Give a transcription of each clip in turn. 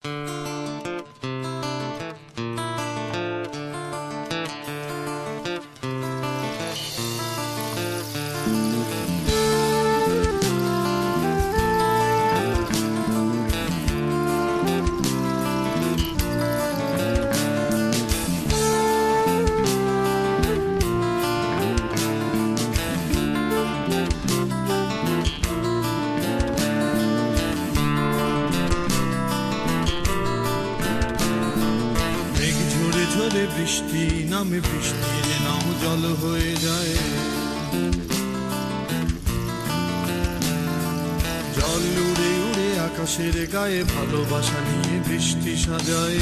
বৃষ্টি নামে বৃষ্টির নাম জল হয়ে যায়, জল উড়ে উড়ে আকাশের গায়ে ভালোবাসা নিয়ে বৃষ্টি সাজায়।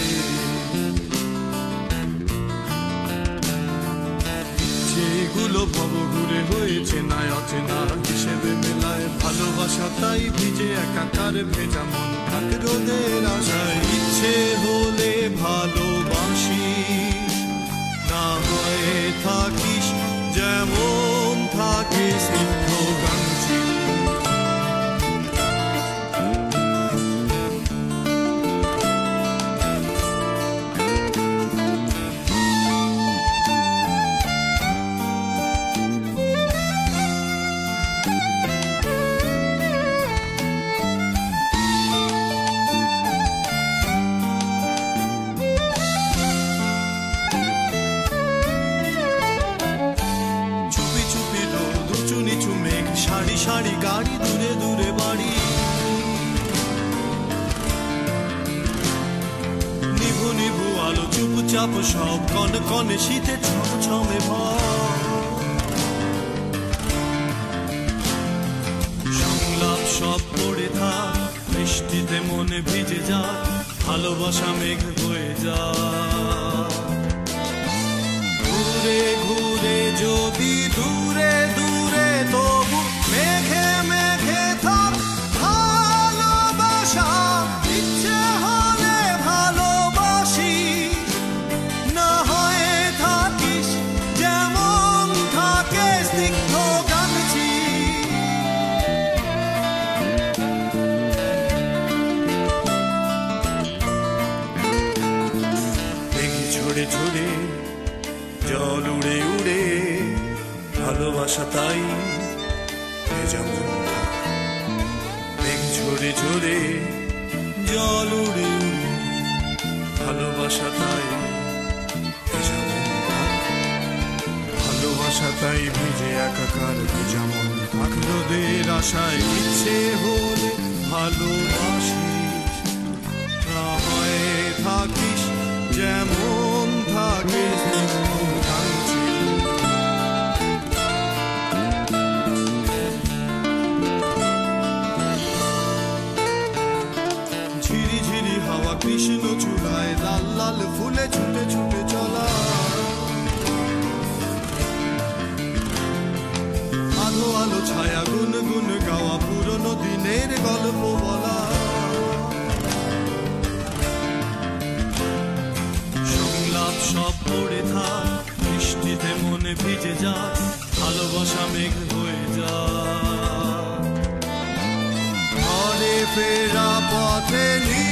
ইচ্ছেগুলো ভব ঘুরে হয়েছে না অচেনা হিসেবে মেলায়, ভালোবাসা তাই ভিজে একাকার ভেজা মন থাক রোদের আশায়। ইচ্ছে হলে ভালোবাসি, না হয়ে থাকিস যেমন থাকে স্নিগ্ধ গাঙ্গিল। সারি সারি গাড়ি দূরে দূরে বাড়ি, নিভু নিভু আলো চুপচাপ সব কনে কনে শীতে ছমছমে সংলাপ সব পড়ে থাক, বৃষ্টিতে মনে ভিজে যা, ভালোবাসা মেঘ হয়ে যা। ঘুরে ঘুরে যদি দূরে দূরে তবু মেঘে মেঘে থাক ভালোবাসা। ইচ্ছে হলে ভালোবাসি, না হয়ে থাকিস যেমন থাকে স্নিগ্ধ গাঙ্গি। মেঘে ঝরে ঝরে জল উড়ে উড়ে ভালোবাসা তাই যেমন থাক। মেঘ ঝরে ঝরে জল উড়ে উড়ে ভালোবাসা তাই যেমন থাক। ভালোবাসা তাই ভিজে একাকার ভেজা মন থাক রোদের আশায়। ইচ্ছে হলে ভালোবাসিস, না হয়ে থাকিস যেমন থাকে স্নিগ্ধ গাঙ্গি। ঝিরি ঝিরি হাওয়া কৃষ্ণ চূড়ায় লাল লাল ফুলে ছুটে ছুটে চলা, আলো আলো ছায়া গুন গুন গাওয়া পুরনো দিনের গল্প বলা। সংলাপ সব পড়ে থাক, বৃষ্টিতে মনে ভিজে যা, ভালোবাসা মেঘ হয়ে যা। ঘরে ফেরা পথে